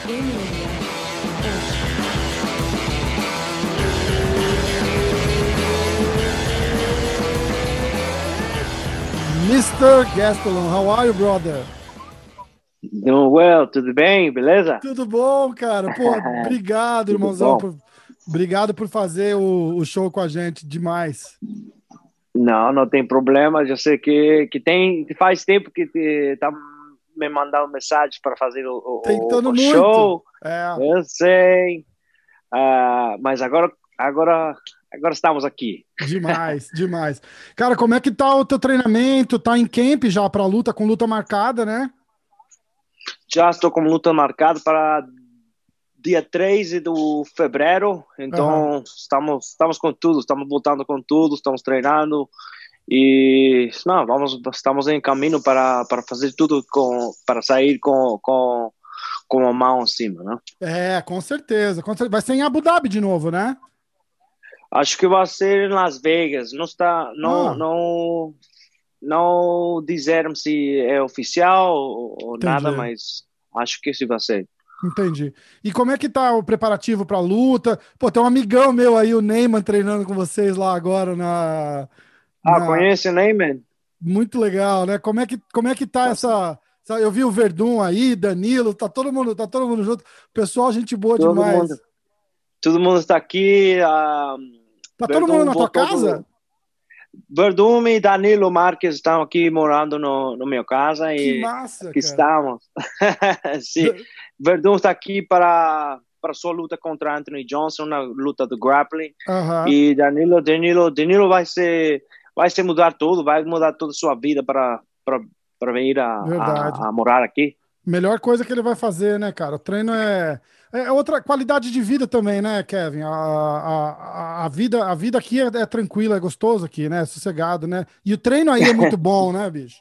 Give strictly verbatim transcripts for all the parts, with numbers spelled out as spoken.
mister Gastelum, how are you, brother? Doing well, tudo bem, beleza? Tudo bom, cara. Pô, obrigado, irmãozão. Por, obrigado por fazer o, o show com a gente, demais. Não, não tem problema. Eu sei que, que tem, que faz tempo que te, tá me mandando mensagem para fazer o, o, o show. É. Eu sei. Uh, mas agora, agora, agora estamos aqui. Demais, demais. Cara, como é que tá o teu treinamento? Tá em camp já para luta, com luta marcada, né? Já estou com luta marcada para dia treze de fevereiro, então uhum. estamos, estamos com tudo, estamos voltando com tudo, estamos treinando e não, vamos, estamos em caminho para, para fazer tudo, com, para sair com, com, com a mão em cima, né? É, com certeza, com certeza. Vai ser em Abu Dhabi de novo, né? Acho que vai ser em Las Vegas, não está, não, ah. não, não disseram se é oficial ou Entendi. Nada, mas acho que esse vai ser. Entendi. E como é que tá o preparativo para a luta? Pô, tem um amigão meu aí, o Neyman, treinando com vocês lá agora na... Ah, na... conhece o Neyman? Muito legal, né? Como é que, como é que tá essa... Eu vi o Verdun aí, Danilo, tá todo mundo, tá todo mundo junto. Pessoal, gente boa todo demais. Mundo, todo mundo está aqui. Uh, tá Verdun todo mundo na tua casa? Do... Verdun e Danilo Marques estão aqui morando no, no meu casa. Que e massa, aqui cara. Estamos. Sim. Verdun está aqui para, para sua luta contra Anthony Johnson, na luta do grappling. Uh-huh. E Danilo, Danilo, Danilo vai ser, vai ser mudar tudo, vai mudar toda a sua vida para, para, para vir a, a, a morar aqui. Melhor coisa que ele vai fazer, né, cara? O treino é, é outra qualidade de vida também, né, Kevin? A, a, a, vida, a vida aqui é, é tranquila, é gostoso aqui, né? É sossegado, né? E o treino aí é muito bom, né, bicho?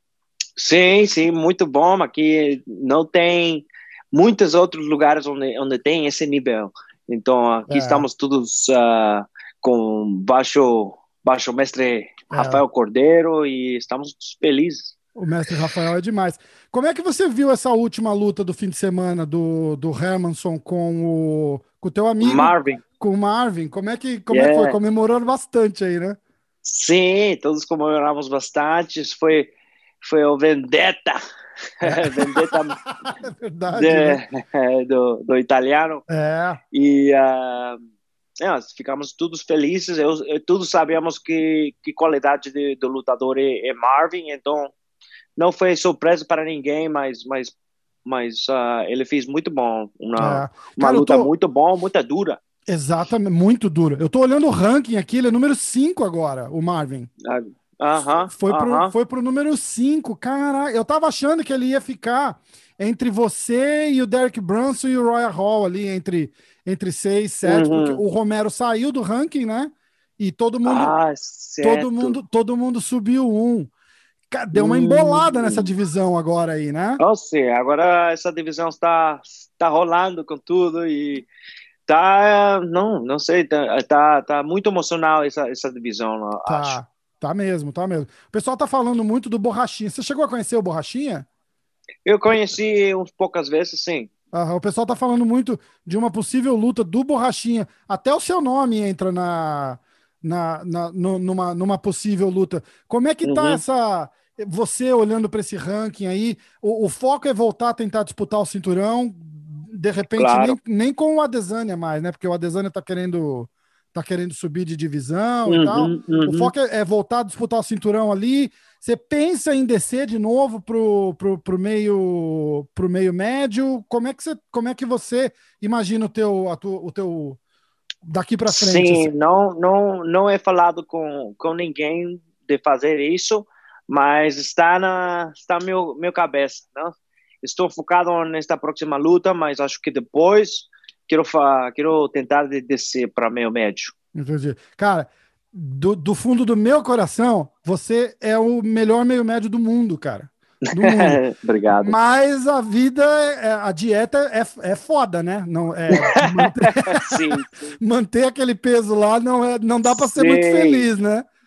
Sim, sim, muito bom. Aqui não tem muitos outros lugares onde, onde tem esse nível. Então, aqui é. estamos todos uh, com baixo, baixo mestre Rafael é. Cordeiro e estamos felizes. O mestre Rafael é demais. Como é que você viu essa última luta do fim de semana do, do Hermansson com o, com o teu amigo? Marvin. Com o Marvin. Como é que, como yeah. é que foi? Comemorando bastante aí, né? Sim, todos comemoramos bastante. Foi, foi o Vendetta. É. Vendetta é verdade, de, né? do, do italiano. É. E... Uh, É, ficamos todos felizes, eu, eu, todos sabíamos que, que qualidade de, do lutador é, é Marvin, então não foi surpresa para ninguém, mas, mas, mas uh, ele fez muito bom, uma, é. Cara, uma luta tô... muito boa, muito dura. Exatamente, muito dura. Eu tô olhando o ranking aqui, ele é número cinco agora, o Marvin. Aham, uh-huh, foi, pro, uh-huh. foi pro número cinco, caraca, eu tava achando que ele ia ficar entre você e o Derek Brunson e o Royal Hall ali, entre... entre seis, sete, uhum. porque o Romero saiu do ranking, né? E todo mundo, ah, todo mundo, todo mundo subiu um. Deu uma embolada uhum. nessa divisão agora aí, né? Oh, sim, agora essa divisão está, está rolando com tudo e tá, não, não sei, tá, tá, tá muito emocional essa, essa divisão, tá, acho. Tá mesmo, tá mesmo. O pessoal tá falando muito do Borrachinha. Você chegou a conhecer o Borrachinha? Eu conheci uns poucas vezes, sim. Uhum, o pessoal tá falando muito de uma possível luta do Borrachinha. Até o seu nome entra na, na, na, no, numa, numa possível luta. Como é que tá uhum. essa... Você olhando para esse ranking aí, o, o foco é voltar a tentar disputar o cinturão, de repente claro. nem, nem com o Adesanya mais, né? Porque o Adesanya tá querendo, tá querendo subir de divisão uhum, e tal. Uhum. O foco é, é voltar a disputar o cinturão ali. Você pensa em descer de novo pro, pro, pro, meio, pro meio médio? Como é que você, como é que você imagina o teu, a tu, o teu daqui para frente? Sim, assim? não, não, não é falado com, com ninguém de fazer isso, mas está na está meu meu cabeça, não? Estou focado nesta próxima luta, mas acho que depois quero fa, quero tentar de descer para meio médio. Entendi, cara. Do, do fundo do meu coração, você é o melhor meio médio do mundo, cara. Do mundo. Obrigado. Mas a vida, a dieta é, é foda, né? Não, é, manter, sim, sim. manter aquele peso lá não, é, não dá para ser sim. muito feliz, né?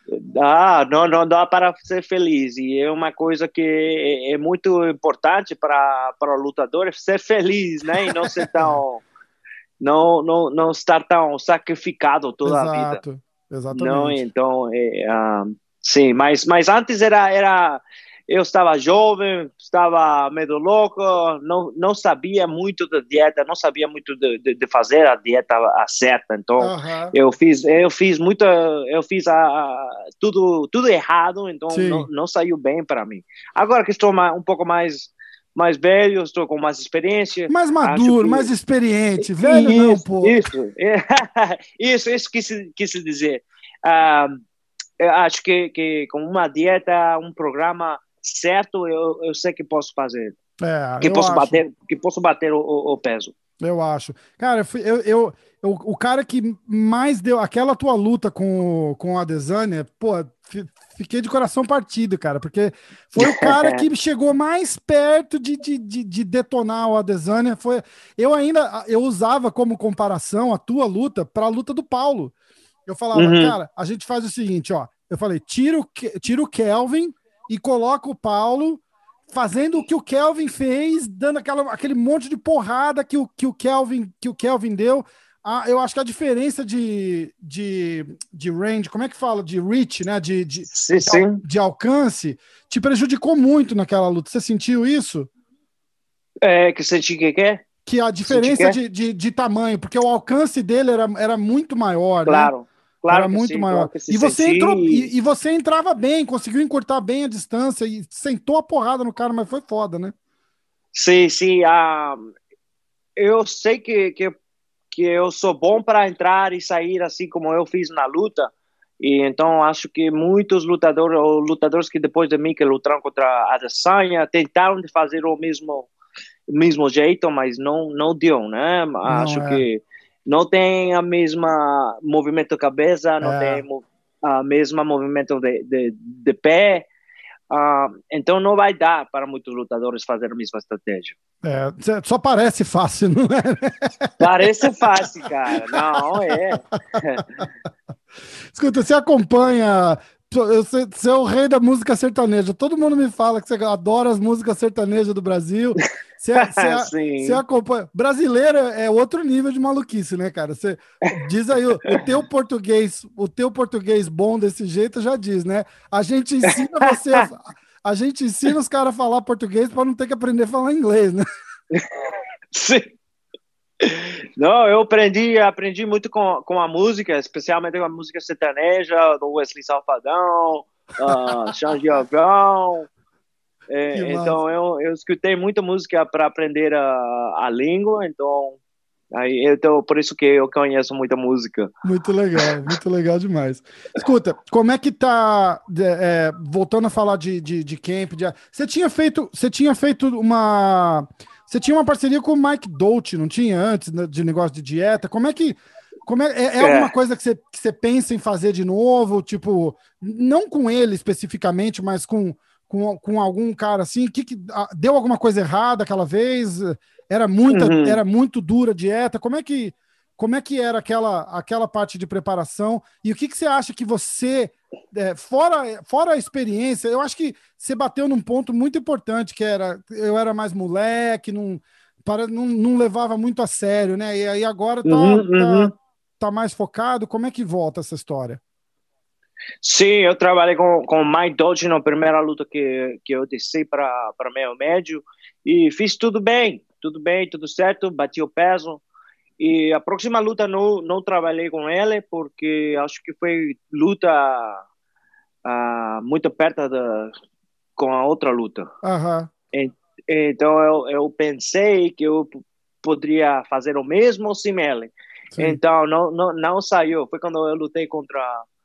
Ah, não, não dá para ser feliz. E é uma coisa que é, é muito importante para para o lutador, é ser feliz, né? E não ser tão, não, não, não estar tão sacrificado toda a vida. Exato, Não, exatamente. então, é, ah, sim, mas, mas antes era, era, eu estava jovem, estava meio louco, não, não sabia muito da dieta, não sabia muito de, de, de fazer a dieta a certa, então Aham, eu fiz, eu fiz muita, eu fiz a, a- tudo, tudo errado, então não, sim. não saiu bem para mim. Agora que estou ma- um pouco mais, mais velho, estou com mais experiência, Mais acho maduro, mais que experiente. Velho não, isso, pô. isso, isso, isso quis, quis dizer. Ah, eu acho que, que com uma dieta, um programa certo, eu, eu sei que posso fazer, É, que eu posso acho. bater, que posso bater o, o, o peso. Eu acho. Cara, eu, fui- eu, eu- eu- o cara que mais deu aquela tua luta com, o- com a Adesanya, pô, fi- fiquei de coração partido, cara, porque foi o cara que chegou mais perto de, de, de, de detonar o Adesanya. Foi, eu ainda eu usava como comparação a tua luta para a luta do Paulo. Eu falava, Uhum. cara, a gente faz o seguinte, ó. Eu falei, tira o, Ke- tira o Kelvin e coloca o Paulo fazendo o que o Kelvin fez, dando aquela, aquele monte de porrada que o, que o Kelvin que o Kelvin deu. Ah, eu acho que a diferença de, de, de range, como é que fala? De reach, né? De, de, Sim, de, al- sim. de alcance, te prejudicou muito naquela luta. Você sentiu isso? É, que senti que quer? Que a Senti que diferença é? de, de, de tamanho, porque o alcance dele era, era muito maior, né? Claro, Era claro que muito sim, maior. claro que se E você entrou senti. e, e você entrava bem, conseguiu encurtar bem a distância e sentou a porrada no cara, mas foi foda, né? Sim, sim. Ah, eu sei que, que, que eu sou bom para entrar e sair assim como eu fiz na luta. E então acho que muitos lutadores, ou lutadores que depois de mim que lutaram contra a Adesanya, tentaram de fazer o mesmo mesmo jeito, mas não não deu, né? Não Acho é. que não tem a mesma movimento de cabeça, não tem É, a mesma movimento de, de, de pé. Ah, então não vai dar para muitos lutadores fazer a mesma estratégia. é, só parece fácil, não é? Parece fácil, cara. Não, é. Escuta, você acompanha. Você, você é o rei da música sertaneja. Todo mundo me fala que você adora as músicas sertanejas do Brasil. Você, você, você Sim. acompanha. Brasileiro é outro nível de maluquice, né, cara? Você diz aí o, o teu português, o teu português bom desse jeito já diz, né? A gente ensina você, a, a gente ensina os caras a falar português para não ter que aprender a falar inglês, né? Sim. Não, eu aprendi, aprendi muito com, com a música, especialmente com a música sertaneja, do Wesley Safadão, uh, Xande Giovão. Que É, massa. então eu, eu escutei muita música para aprender a, a língua, então aí então por isso que eu conheço muita música. Muito legal, muito legal demais. Escuta, como é que tá, é, voltando a falar de, de, de camp, de- você tinha feito, você tinha feito uma, você tinha uma parceria com o Mike Dolce, não tinha antes, né, de negócio de dieta? Como é que, como é, é, é alguma É. coisa que você, que você pensa em fazer de novo, tipo, não com ele especificamente, mas com, com, com algum cara assim, que, que ah, deu alguma coisa errada aquela vez? Era muita, Uhum. era muito dura a dieta? Como é que como é que era aquela, aquela parte de preparação? E o que, que você acha que você, é, fora, fora a experiência, eu acho que você bateu num ponto muito importante, que era eu era mais moleque, não, para, não, não levava muito a sério, né? E aí agora tá, Uhum, tá, uhum. tá mais focado. Como é que volta essa história? Sim, eu trabalhei com, com o Mike Dodge na primeira luta que, que eu desci para para meio médio e fiz tudo bem, tudo bem, tudo certo, bati o peso. E a próxima luta não, não trabalhei com ele porque acho que foi luta ah, muito perto da, com a outra luta. Aham, En- Então eu, eu pensei que eu p- poderia fazer o mesmo sem ele. sim. Então não, não, não saiu. Foi quando eu lutei contra.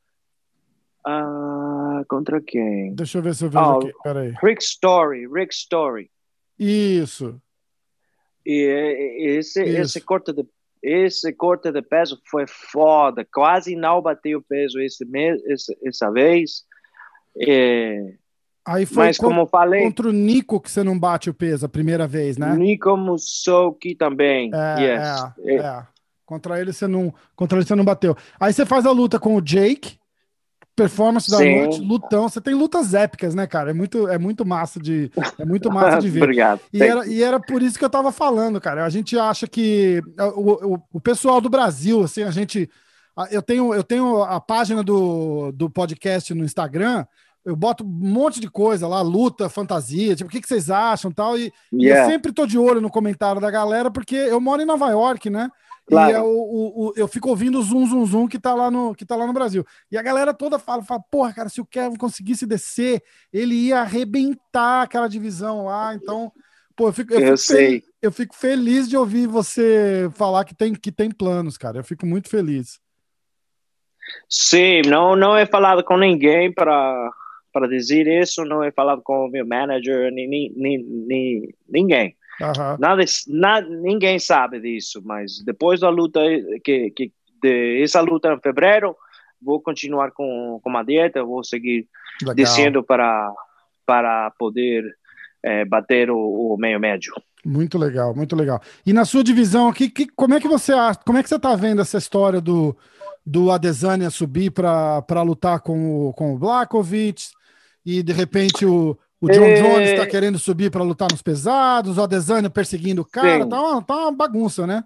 Ah, contra quem? Deixa eu ver se eu vejo Ah, aqui. Peraí. Rick Story. Rick Story. Isso, E, e- esse, esse isso. corte de esse corte de peso foi foda. Quase não bateu o peso esse mês, esse, essa vez. É, Aí foi mas con- como eu falei, contra o Nico que você não bate o peso a primeira vez, né? Nico Musoki também. Yes. É, é, É, é. Contra ele você não, contra ele você não bateu. Aí você faz a luta com o Jake, performance da noite, Sim. lutão. Você tem lutas épicas, né, cara? É muito, é muito massa de, é muito massa de ver. Obrigado. E era, e era por isso que eu tava falando, cara. A gente acha que o, o, o pessoal do Brasil, assim, a gente. Eu tenho, eu tenho a página do, do podcast no Instagram. Eu boto um monte de coisa lá, luta, fantasia, tipo, o que, que vocês acham tal, e, e eu Yeah, sempre tô de olho no comentário da galera, porque eu moro em Nova York, né? E é claro. o, o, o- eu fico ouvindo o zum, zum, zum que tá lá no, que tá lá no Brasil. E a galera toda fala, fala, porra, cara, se o Kevin conseguisse descer, ele ia arrebentar aquela divisão lá. Então, pô, eu fico, eu Eu fico, fel- sei. eu fico feliz de ouvir você falar que tem, que tem planos, cara. Eu fico muito feliz. Sim, não, não he falado com ninguém para para dizer isso, não he falado com o meu manager, nem, nem, nem, nem- ninguém. Aham. Nada, nada, ninguém sabe disso, mas depois da luta, que, que, de essa luta em fevereiro, vou continuar com, com a dieta, vou seguir Legal. descendo para, para poder eh, bater o, o meio médio. Muito legal, muito legal. E na sua divisão, que, que, como é que você acha, como é que você está vendo essa história do, do Adesanya subir para para lutar com o, com o Blachowicz e de repente o, o John Jones está É, querendo subir para lutar nos pesados, o Adesanya perseguindo o cara, tá sim, uma, tá uma bagunça, né?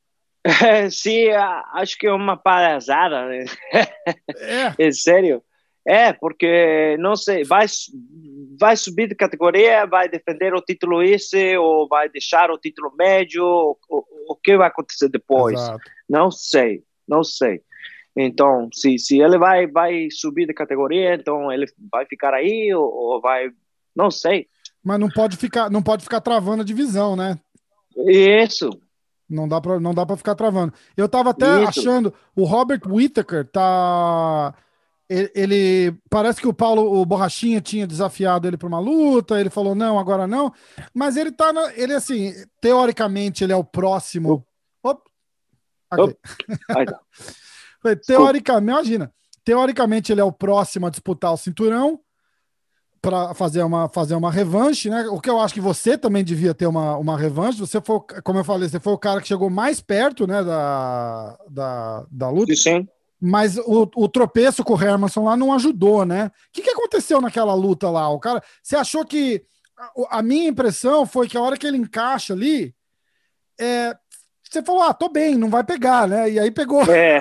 sim, acho que é uma palhaçada, né? É, É sério. É, porque, não sei, vai, vai subir de categoria, vai defender o título esse, ou vai deixar o título médio, o, o, o que vai acontecer depois? exato. Não sei, não sei. Então, se, se ele vai, vai subir de categoria, então ele vai ficar aí, ou, ou vai, não sei. Mas não pode ficar, não pode ficar travando a divisão, né? Isso, Não dá para não dá para ficar travando. Eu tava até isso. achando, o Robert Whittaker tá ele, ele- parece que o Paulo, o Borrachinha tinha desafiado ele para uma luta, ele falou não, agora não, mas ele tá na, ele assim, teoricamente ele é o Up, próximo. Op, aqui. up. Aí tá. Falei, Desculpa. teoricamente, imagina, teoricamente ele é o próximo a disputar o cinturão para fazer uma, fazer uma revanche, né? O que eu acho que você também devia ter uma, uma revanche. Você foi, como eu falei, você foi o cara que chegou mais perto, né, da, da, da luta. Sim, sim. Mas o, o tropeço com o Hermanson lá não ajudou, né? O que, que aconteceu naquela luta lá? O cara, você achou que a, a minha impressão foi que a hora que ele encaixa ali, é, você falou, ah, tô bem, não vai pegar, né? E aí pegou. É,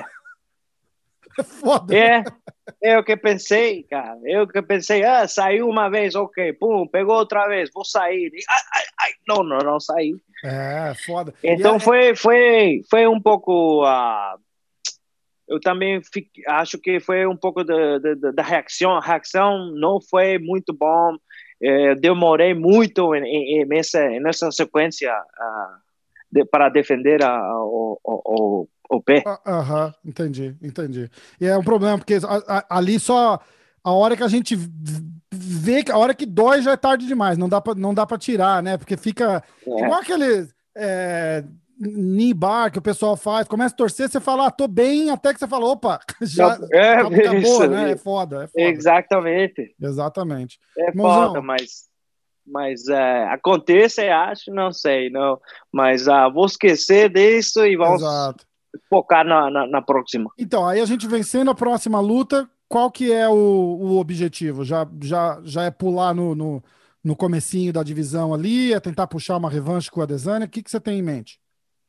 É foda, né? é, é o que pensei, cara. Eu que pensei, ah, saiu uma vez, ok, pum, pegou outra vez, vou sair. E, ai, ai, ai, não, não, não saí. É, foda. E Então é, é- foi, foi, foi um pouco. Uh, eu também fico, acho que foi um pouco da, da, da reação. A reação não foi muito bom. É, demorei muito em, em, nessa, nessa sequência uh, de, para defender a, a, o, o, o pé. ah, aham, entendi, entendi. E é um problema, porque a- a- ali só a hora que a gente vê, que a hora que dói já é tarde demais, não dá pra, não dá para tirar, né? Porque fica igual É, aquele é, knee bar que o pessoal faz, começa a torcer, você fala, ah, tô bem, até que você fala, opa, já acab- é isso, acabou, né? É foda, é foda. exatamente. Exatamente. É foda, Irmãozão, mas, mas é, acontece, acho, não sei, não. Mas ah, vou esquecer disso e vamos exato. focar na, na, na próxima. Então, aí a gente vencendo a próxima luta, qual que é o, o objetivo? Já, já, já é pular no, no, no comecinho da divisão ali, é tentar puxar uma revanche com o Adesanya? O que, que você tem em mente?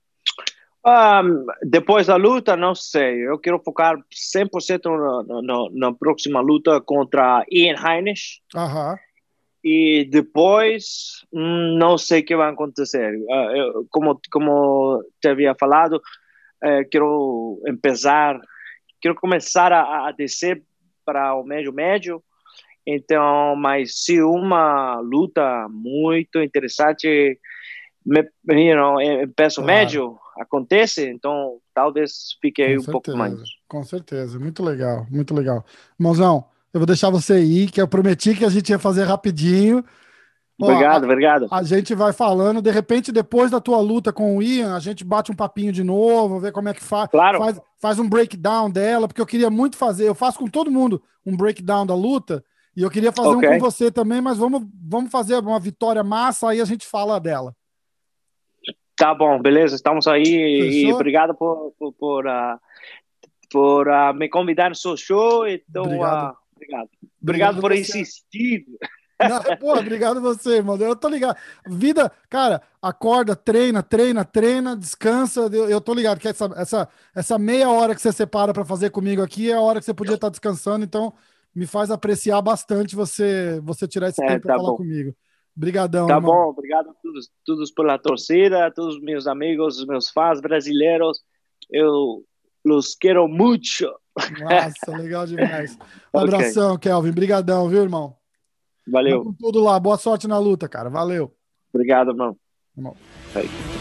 Ah, depois da luta, não sei. Eu quero focar cem por cento na, na, na próxima luta contra Ian Heinisch. Aham, E depois, hum, não sei o que vai acontecer. Ah, eu, como, como te havia falado, eh, quero começar, quero começar a, a descer para o médio médio. Então, mas se uma luta muito interessante, me, you know, em peso claro, médio acontece, então talvez fique com aí um pouco mais. certeza, com certeza. Muito legal, muito legal. Irmãozão, eu vou deixar você ir, que eu prometi que a gente ia fazer rapidinho. Ó, Obrigado, a, obrigado. a gente vai falando, de repente, depois da tua luta com o Ian, a gente bate um papinho de novo, vê como é que faz, Claro, faz, faz um breakdown dela, porque eu queria muito fazer, eu faço com todo mundo um breakdown da luta, e eu queria fazer um ok. com você também, mas vamos, vamos fazer uma vitória massa, aí a gente fala dela. Tá bom, beleza, estamos aí e Fechou? obrigado por, por, por uh, por uh, me convidar no seu show. Então, Obrigado. Uh, obrigado. Obrigado, Obrigado por você. insistir. Não, pô, obrigado você, irmão. Eu tô ligado. Vida, cara, acorda, treina, treina, treina, descansa. Eu, eu tô ligado que essa, essa, essa meia hora que você separa para fazer comigo aqui é a hora que você podia estar descansando. Então, me faz apreciar bastante você, você tirar esse É, tempo para tá falar bom. comigo. Obrigadão, Tá irmão. bom, obrigado a todos, todos pela torcida, a todos os meus amigos, os meus fãs brasileiros. Eu los quero muito. Nossa, legal demais. Um Ok, abração, Kelvin. Obrigadão, viu, irmão? Vai valeu. com tudo lá. Boa sorte na luta, cara. Valeu. Obrigado, irmão. Irmão. Aí.